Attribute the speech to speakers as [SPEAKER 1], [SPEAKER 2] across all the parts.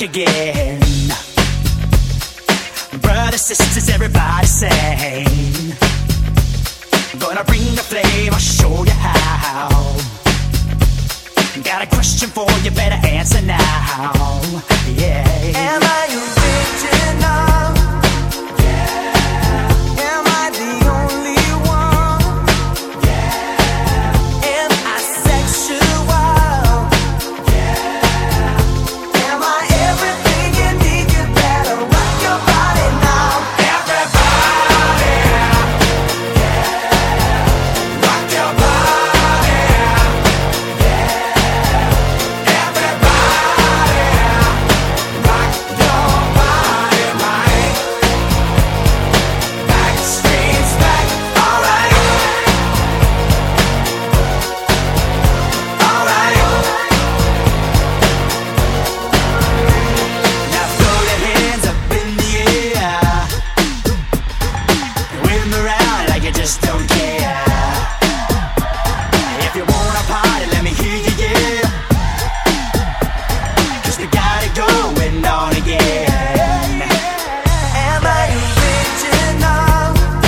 [SPEAKER 1] again. Brothers, sisters, everybody sing. Gonna bring the flame, I'll show you how. Got a question for you, better answer now. Yeah. Am I original? Yeah. Am I the only one? Yeah. Am I sexual? Yeah. Am I everything you need? You better rock your body now. Everybody, yeah. Rock your body, yeah. Everybody, rock your body, right? Backstreet's back, alright. Alright. Now throw your hands up in the air. Wave them around like you just don't care. If you wanna party, let me hear you, yeah. 'Cause we got it going on again. Am I original?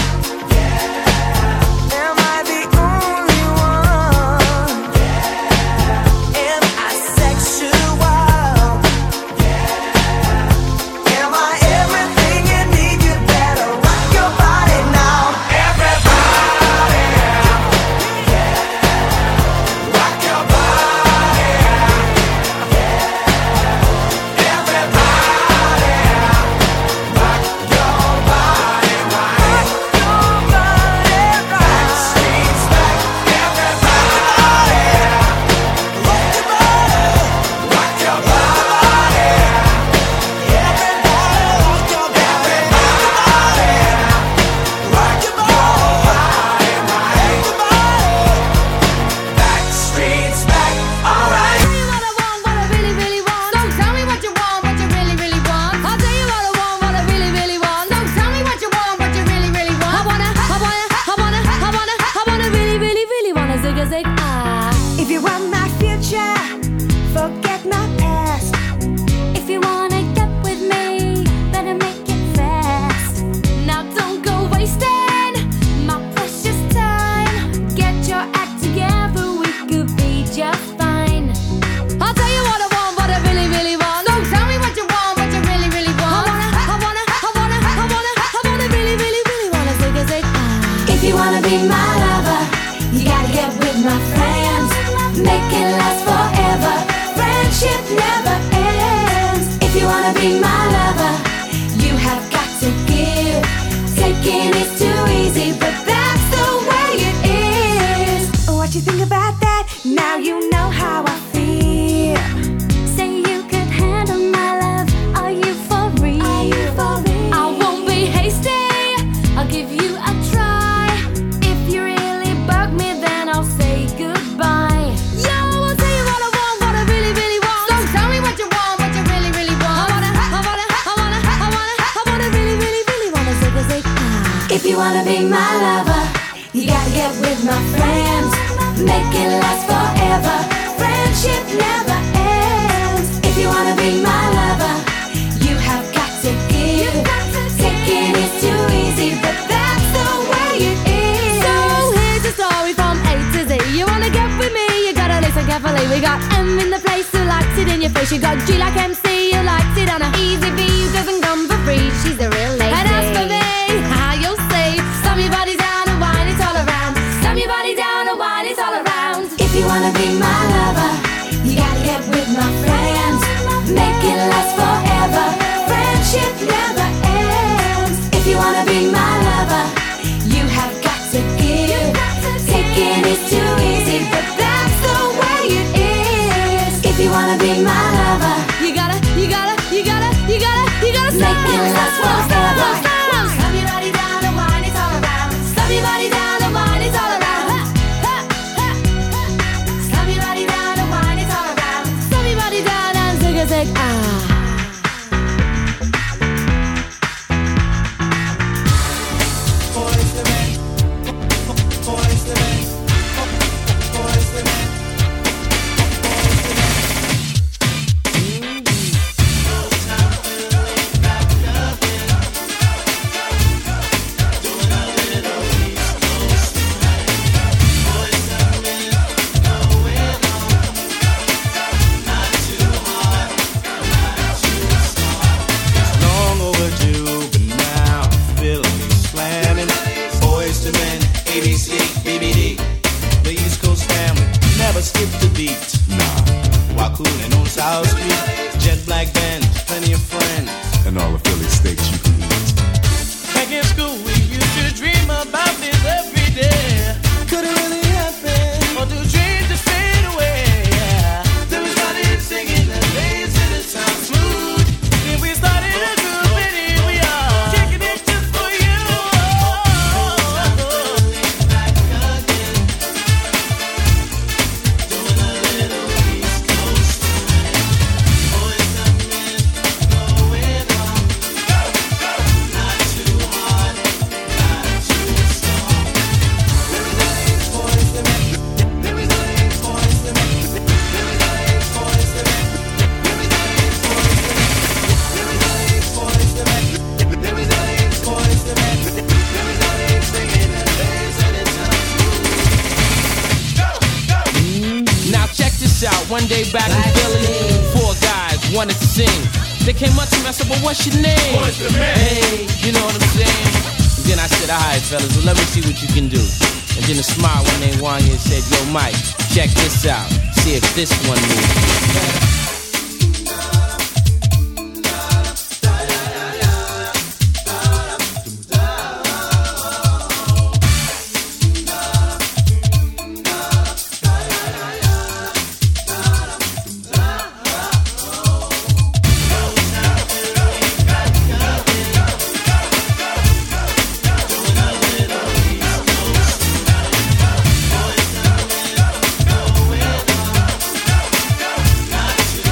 [SPEAKER 1] Yeah. Am I the only one? Yeah. Am I sexual? Yeah. Am I everything you need? You better rock your body now. Everybody, yeah. Rock your body, yeah. Everybody, rock your body, right? Backstreet's back. Everybody, rock your body, rock your body. Everybody, rock your body, rock your body, right? Backstreet's back, alright.
[SPEAKER 2] Tell you what I want, what I really, really want. Don't tell me what you want, what you really, really want. I'll tell you what I want, what I really, really want. Don't tell me what you want, what you really, really want. I wanna really, really, really wanna zig a zig ah.
[SPEAKER 3] If you want my future, forget my past.
[SPEAKER 2] If you wanna get with me, better make it fast. Now don't go wasting my precious time. Get your act together, we could be just fine. I'll tell you what I want, what I really, really want. Don't tell me what you want, what you really, really want. I wanna really, really, really wanna zig a zig ah.
[SPEAKER 3] If you wanna be my lover, you gotta get with my friends. Make it last forever. Friendship never ends. If you wanna be my lover, you have got to give. Taking is too easy, but that's the way it is. What you think about that? Now you know how I feel.
[SPEAKER 2] Say you could handle my love. Are you for real? I won't be hasty. I'll give you a try. If you really bug me, then I'll say goodbye. Yo, I'll tell you what I want, what I really, really want. Don't tell me what you want, what you really, really want. I wanna really, really, really wanna zig a zig ah.
[SPEAKER 3] If you wanna be my lover, you gotta get with my friends. Make it last forever. Friendship never ends. If you wanna be my lover, you have got to give. Taking is too easy, but that's the way it is.
[SPEAKER 2] So here's the story from A to Z. You wanna get with me, you gotta listen carefully. We got M in the place who likes it in your face. You got G like MC who likes it on a easy V who doesn't come for free. She's a real lady. And as for me, how you'll see, slam your body down and wine it all around. Slam your body down and wine it all around.
[SPEAKER 3] If you wanna be my lover, you gotta get with my friends. Make it last forever. Friendship never ends. If you wanna be my lover, you have got to give. Taking is too easy, but that's the way it is. If you wanna be my lover,
[SPEAKER 2] You gotta
[SPEAKER 3] make it last forever.
[SPEAKER 2] Slam your body down and wine it all around. Slam your body down and wine it all around. Slam your body down and wine it all around. Slam your body down and zig a zig ah.
[SPEAKER 4] South Street, jet black Benz, plenty of friends,
[SPEAKER 5] and all the Philly steaks you can eat.
[SPEAKER 4] Back in school, we used to dream about this every day. Could it really happen? Or do dreams just fade away? Yeah. Then we started singing the days in the sound smooth. Then we started a group and here we are, kicking it just for you. Doing a little East Coast swing. Boys coming in, going on. Go, go. Not too hard, not too soft. There is no East boys to make. There is no East boys to make. There is no East boys to make. There is no East boys to make. There is no East boys to make. There is no East boys to make. There is no East singing the days and it's not smooth. Go, go.
[SPEAKER 6] Now check this out. One day back in Philly, 4 guys wanted to sing. They came up to me, I said, well, what's your name?
[SPEAKER 5] What's the man?
[SPEAKER 6] Hey, you know what I'm saying? And then I said, all right, fellas, well, let me see what you can do. And then a smile when they won you said, yo, Mike, check this out. See if this one moves.
[SPEAKER 4] Not too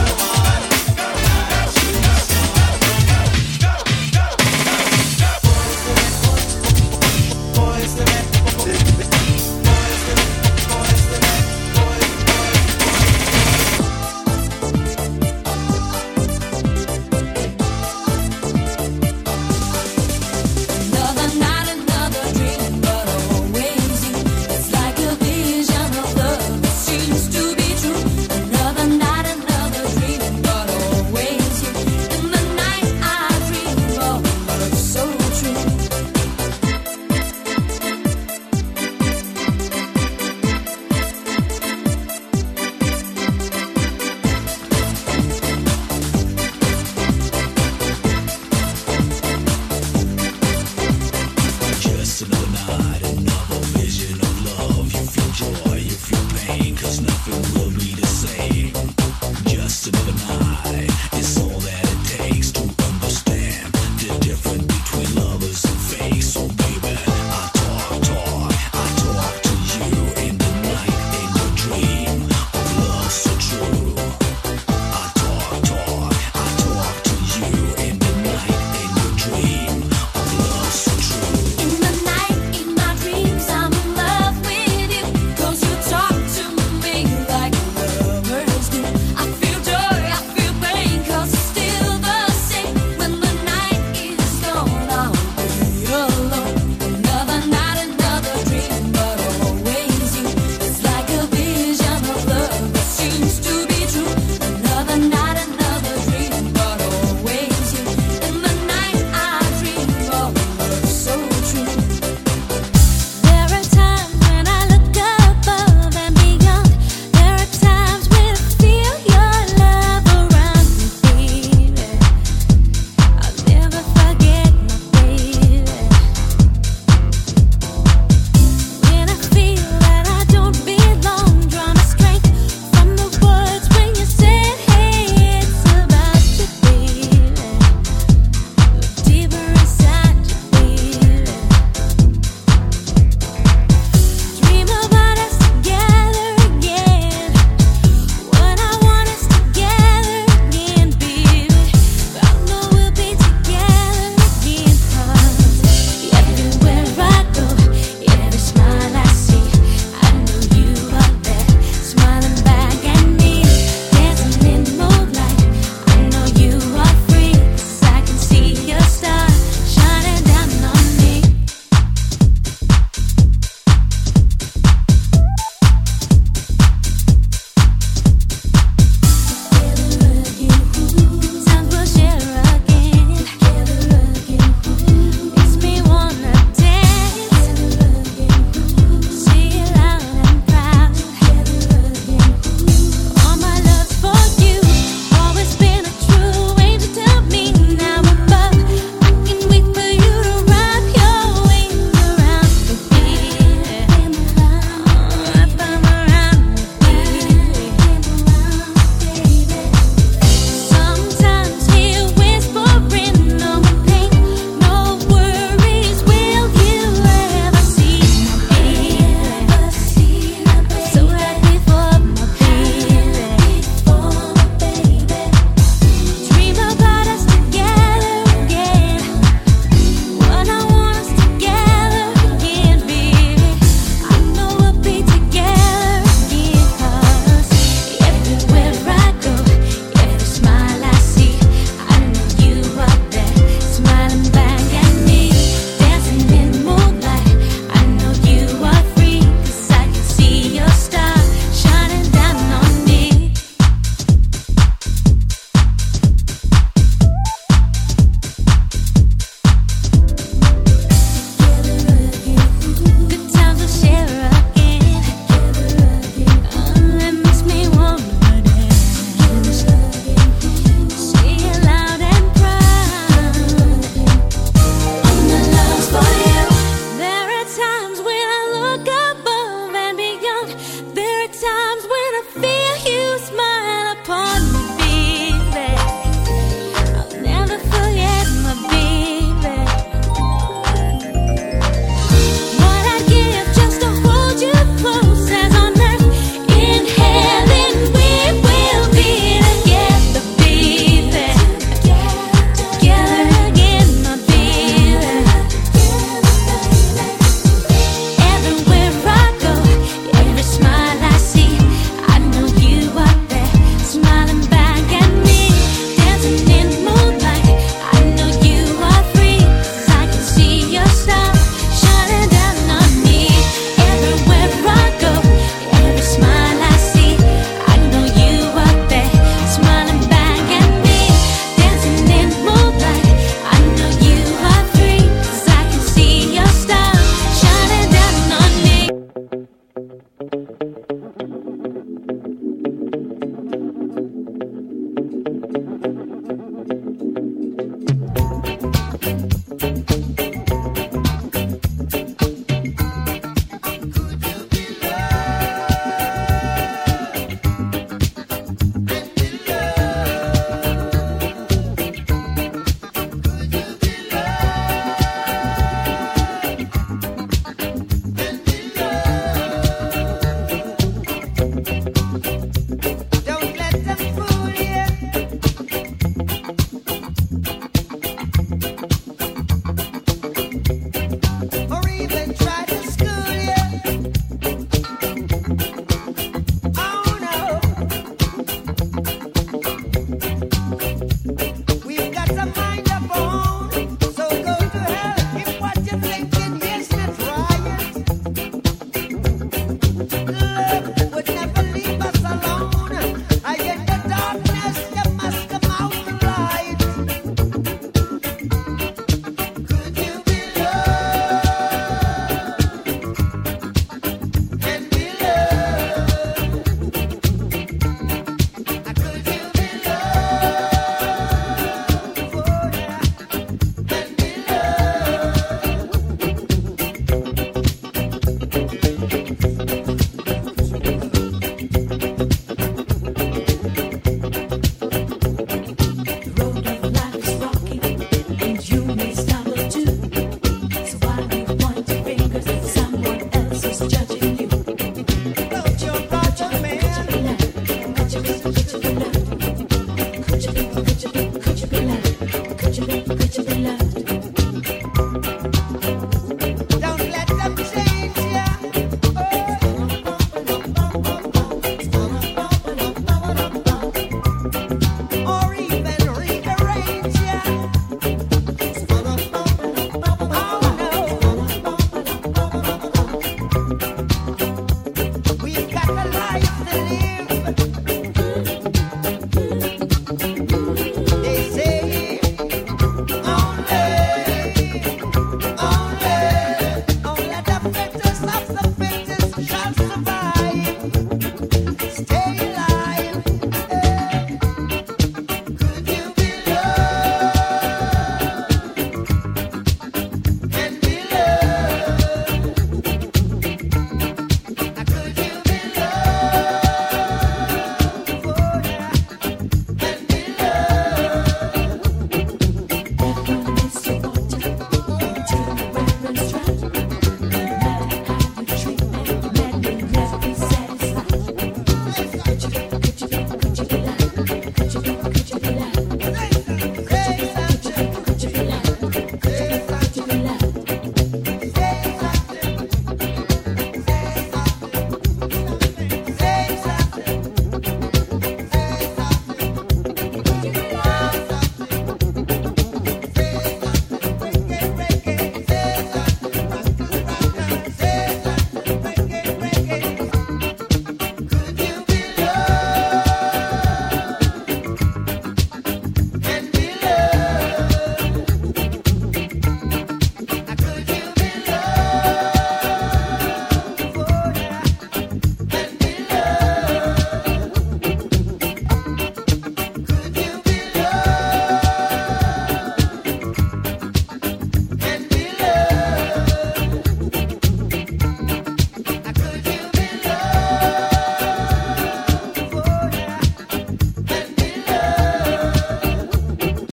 [SPEAKER 7] Thank